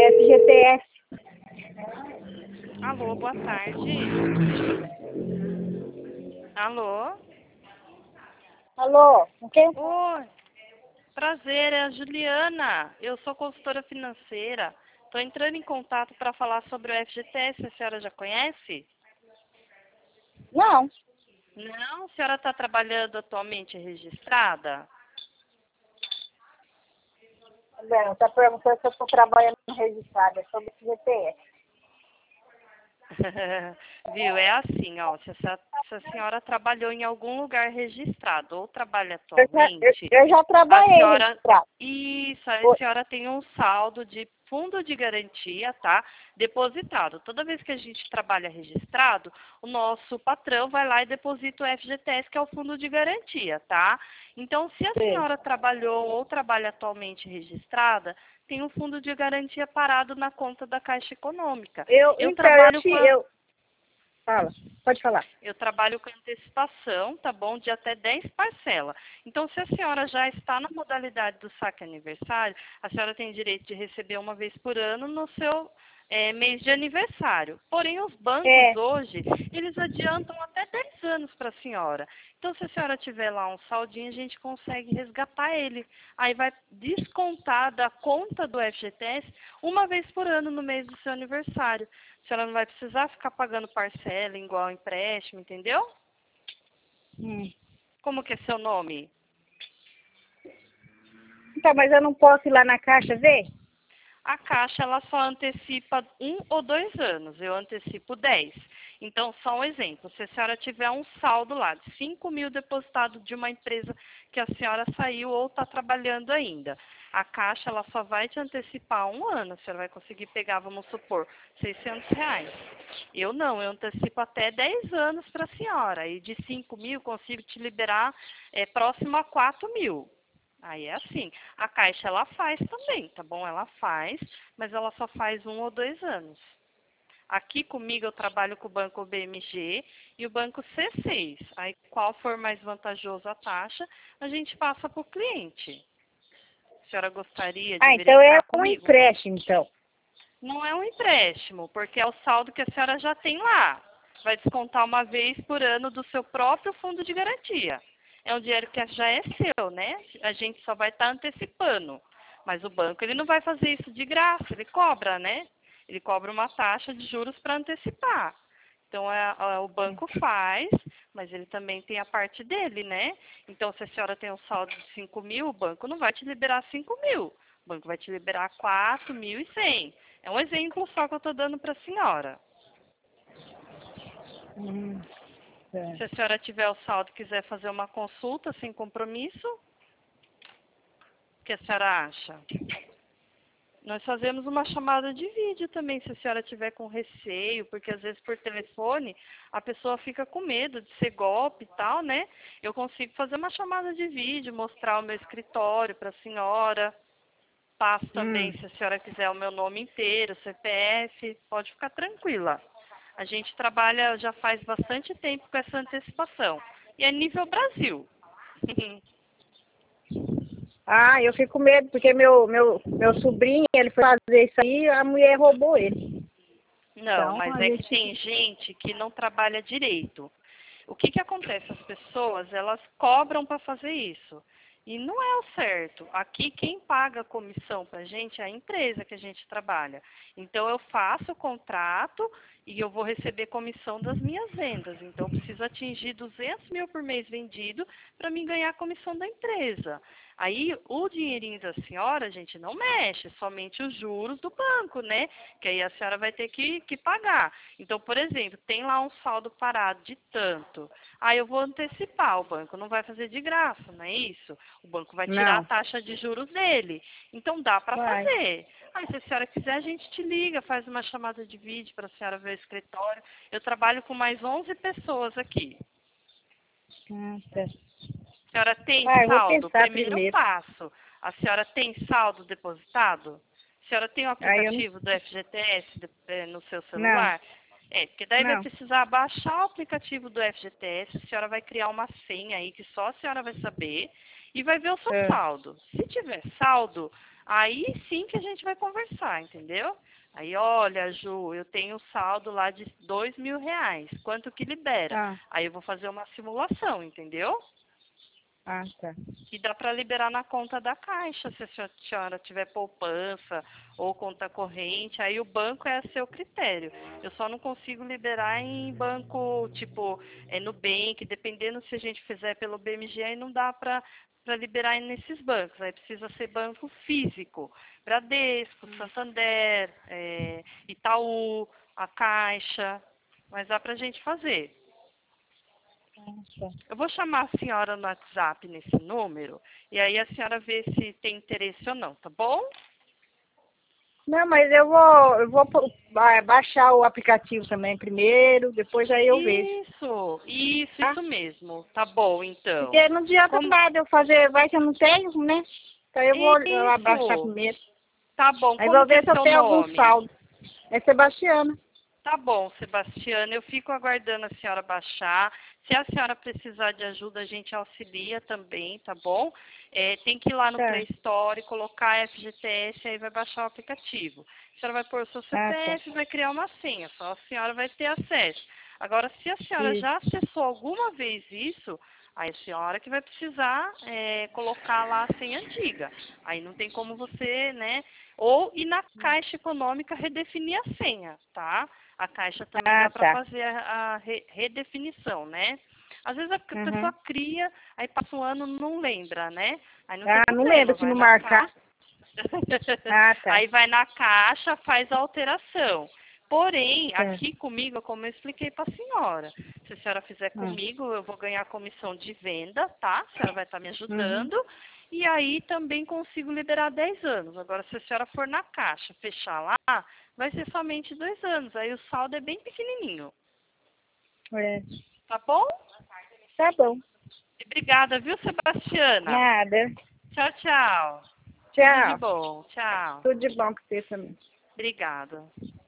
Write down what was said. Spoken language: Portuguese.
FGTS. Alô, boa tarde. Alô? Alô, com quem? Oi, prazer, é a Juliana. Eu sou consultora financeira. Estou entrando em contato para falar sobre o FGTS. A senhora já conhece? Não. Não? A senhora está trabalhando atualmente registrada? Bem, está perguntando se eu estou trabalhando registrada sobre FGTS. Viu? É assim, ó. Se a senhora trabalhou em algum lugar registrado ou trabalha Eu já, atualmente, eu já a trabalhei senhora. registrada. Isso, a senhora tem um saldo de fundo de garantia, tá? Depositado. Toda vez que a gente trabalha registrado, o nosso patrão vai lá e deposita o FGTS, que é o fundo de garantia, tá? Então, se a Sim. senhora trabalhou ou trabalha atualmente registrada, tem um fundo de garantia parado na conta da Caixa Econômica. Eu trabalho com Fala, pode falar. eu trabalho com antecipação, tá bom? De até 10 parcelas. Então, se a senhora já está na modalidade do saque aniversário, a senhora tem direito de receber uma vez por ano no seu mês de aniversário. Porém, os bancos hoje, eles adiantam até 10 anos para a senhora. Então, se a senhora tiver lá um saldinho, a gente consegue resgatar ele. Aí vai descontar da conta do FGTS uma vez por ano no mês do seu aniversário. A senhora não vai precisar ficar pagando parcela igual empréstimo, entendeu? Como que é seu nome? Então, mas eu não posso ir lá na Caixa ver? A Caixa, ela só antecipa 1 ou 2 anos. Eu antecipo 10. Então, só um exemplo. Se a senhora tiver um saldo lá de 5 mil depositado de uma empresa que a senhora saiu ou está trabalhando ainda, a Caixa, ela só vai te antecipar 1 ano. A senhora vai conseguir pegar, vamos supor, R$ 600. Eu não, eu antecipo até 10 anos para a senhora. E de 5 mil, consigo te liberar próximo a 4 mil. Aí é assim, a Caixa ela faz também, tá bom? Ela faz, mas ela só faz 1 ou 2 anos. Aqui comigo eu trabalho com o banco BMG e o banco C6. Aí qual for mais vantajoso a taxa, a gente passa para o cliente. A senhora gostaria de Ah, então é verificar um comigo? empréstimo, então. Não é um empréstimo, porque é o saldo que a senhora já tem lá. Vai descontar uma vez por ano do seu próprio fundo de garantia. É um dinheiro que já é seu, né? A gente só vai estar antecipando. Mas o banco, ele não vai fazer isso de graça, ele cobra, né? Ele cobra uma taxa de juros para antecipar. Então, o banco faz, mas ele também tem a parte dele, né? Então, se a senhora tem um saldo de 5 mil, o banco não vai te liberar 5 mil. O banco vai te liberar 4.100. É um exemplo só que eu estou dando para a senhora. Se a senhora tiver o saldo e quiser fazer uma consulta sem compromisso, o que a senhora acha? Nós fazemos uma chamada de vídeo também, se a senhora tiver com receio, porque às vezes por telefone a pessoa fica com medo de ser golpe e tal, né? Eu consigo fazer uma chamada de vídeo, mostrar o meu escritório para a senhora. Passo também, se a senhora quiser, o meu nome inteiro, CPF, pode ficar tranquila. A gente trabalha já faz bastante tempo com essa antecipação. E é nível Brasil. Ah, eu fico com medo, porque meu sobrinho, ele foi fazer isso aí, a mulher roubou ele. Não, Então, mas a é que gente tem gente que não trabalha direito. O que acontece? As pessoas, elas cobram para fazer isso. E não é o certo. Aqui, quem paga a comissão para a gente é a empresa que a gente trabalha. Então, eu faço o contrato e eu vou receber comissão das minhas vendas. Então, eu preciso atingir 200 mil por mês vendido para mim ganhar a comissão da empresa. Aí, o dinheirinho da senhora, a gente não mexe, somente os juros do banco, né? Que aí a senhora vai ter que pagar. Então, por exemplo, tem lá um saldo parado de tanto. Aí eu vou antecipar, o banco não vai fazer de graça, não é isso? O banco vai tirar a não. taxa de juros dele. Então dá para Vai. fazer. Aí se a senhora quiser, a gente te liga, faz uma chamada de vídeo para a senhora ver o escritório. Eu trabalho com mais 11 pessoas aqui. Tá. A senhora tem Ah, eu vou saldo? pensar Primeiro primeiro. passo. A senhora tem saldo depositado? A senhora tem o Aí eu aplicativo do FGTS no seu não, celular? Porque daí vai não. precisar baixar o aplicativo do FGTS, a senhora vai criar uma senha aí que só a senhora vai saber e vai ver o seu É. saldo. Se tiver saldo, Aí sim que a gente vai conversar, entendeu? Aí, olha, Ju, eu tenho saldo lá de R$ 2.000. Quanto que libera? Ah, Aí eu vou fazer uma simulação, entendeu? tá. E dá para liberar na conta da Caixa, se a senhora tiver poupança ou conta corrente, aí o banco é a seu critério. Eu só não consigo liberar em banco, tipo, Nubank, dependendo se a gente fizer pelo BMG, aí não dá para liberar nesses bancos. Aí precisa ser banco físico, Bradesco, Santander, Itaú, a Caixa, mas dá para a gente fazer. Tá. Eu vou chamar a senhora no WhatsApp nesse número e aí a senhora vê se tem interesse ou não, tá bom? Não, mas eu vou baixar o aplicativo também primeiro, depois aí eu vejo. Tá? Isso mesmo. Tá bom, então. Porque não adianta Como... nada eu fazer, vai que eu não tenho, né? Então eu vou abaixar Isso. primeiro. Tá bom. Aí Como vou que é ver se eu seu tenho algum nome? saldo. É Sebastiana. Tá bom, Sebastiana. Eu fico aguardando a senhora baixar. Se a senhora precisar de ajuda, a gente auxilia também, tá bom? Tem que ir lá no Tá. Play Store, colocar FGTS, aí vai baixar o aplicativo. A senhora vai pôr o seu Tá. CPF, vai criar uma senha, só a senhora vai ter acesso. Agora, se a senhora Isso. já acessou alguma vez isso, aí a senhora que vai precisar colocar lá a senha antiga. Aí não tem como você, né? Ou ir na Caixa Econômica redefinir a senha, tá? A Caixa também dá para Tá. fazer a redefinição, né? Às vezes a pessoa Uhum. cria, aí passa um ano não lembra, né? Aí não tem Não lembro problema, se vai não na marcar. Caixa. Tá. Aí vai na Caixa, faz a alteração. Porém, Tá. aqui comigo, como eu expliquei para a senhora, se a senhora fizer Hum. comigo, eu vou ganhar comissão de venda, tá? A senhora vai estar me Uhum. ajudando. E aí também consigo liberar 10 anos. Agora, se a senhora for na Caixa, fechar lá, vai ser somente 2 anos. Aí o saldo é bem pequenininho. É. Tá bom? Tá bom. Obrigada, viu, Sebastiana? Nada. Tchau, tchau. Tudo de Tchau. bom. Tchau. Tudo de bom pra você também. Obrigada.